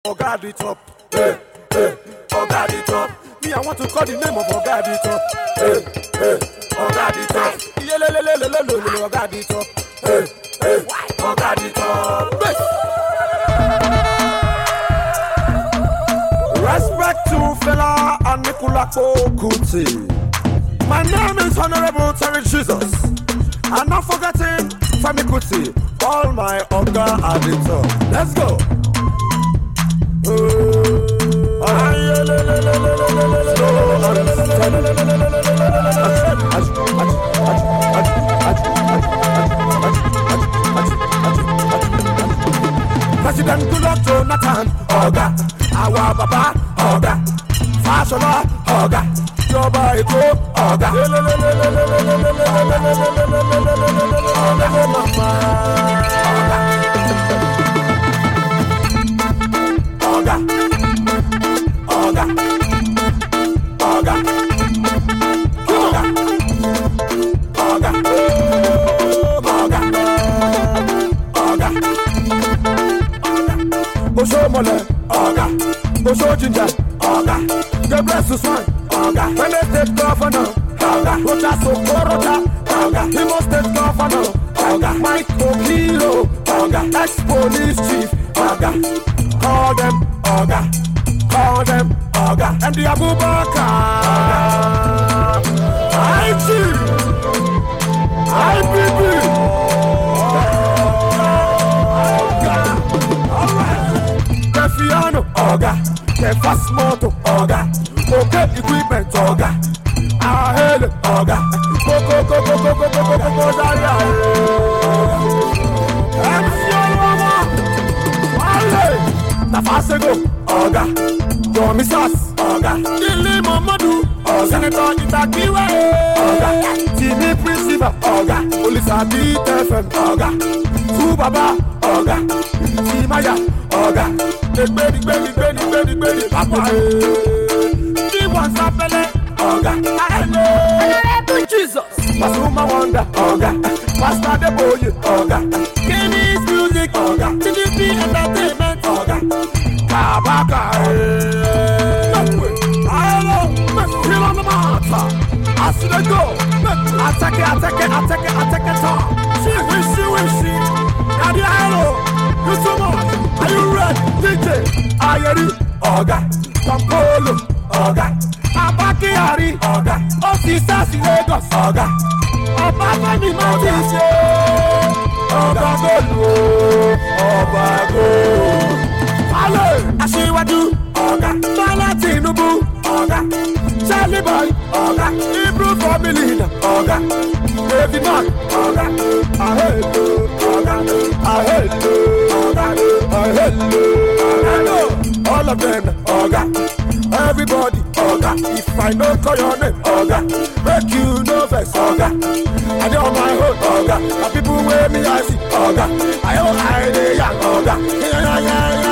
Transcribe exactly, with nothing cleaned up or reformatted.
Oga the top, hey, hey, Oga the top. Me, I want to call the name of Oga the top, hey, hey, Oga the top. Yelelelelelelele, Oga the top, hey, hey, Oga the top. Respect to Fela and Nikolako Kuti. My name is Honorable Terry Jesus. I'm not forgetting Femi Kuti. All my Oga at the top. Let's go. President Goodluck Jonathan, Oga, our Baba, Oga, Fashola, Oga, Yoba Eko, Oga, Oga, Mama, Oga, Oga, Oga, Oga, Oga, Oga, Oga, Osho Mole, Oga, Osho Ginger, Oga, Gabriel Susan, Oga, Fene State Governor, Oga, Rocha Sokorocha, Oga, Imo State Governor, Oga, Mike Okiro, Oga, ex-police chief, Oga, call them, Oga, call them, Oga, and the Abubakar, I chief, I B B, Kefiano, Oga, Kefas Moto, Oga, Okay Equipment, Oga, Ahele, Oga, Coco, Coco, Coco, Coco, Coco, Daria, M C Mama, Wale, Tafasego, Oga, Domisas, Oga, Dili Momodu, Oga, Senator Itakiwe, Oga, Timi Principal, Oga, Olisa B T F M, Oga, Subaba, Oga, Timaya, Oga, Baby, baby, baby, baby, baby, Papa, he wants a belly, Oga, hello, Jesus, Pasuma Wonder, Oga, Pastor the Boy, Oga, Kenny's music, Oga, T V P Entertainment, Oga, Kabaka, hello, feel on the matter, I see the go, attack it, attack it, attack it, attack it, she wish, she wish, she, and the hello, you so much. Are you ready, D J? Ayeri, Oga, Kampolo, Oga, Abakiari, Oga, Officers in Lagos, Oga, Obafemi Matis, Oga Golu, Oga Golu, Hello, Asiwaju, Oga, Bala Tinubu, Oga, Charlie Boy, Oga, Hebrew family, Oga, David Mark, Oga, Ahello, Oga, Ahello, Oga, Ahello, Ahello, all of them, Oga, everybody, Oga, if I know call your name, Oga, make you know first, Oga, I do on my own, Oga, the people wear me, I see, Oga, I own I, they young, Oga, yeah, yeah, yeah.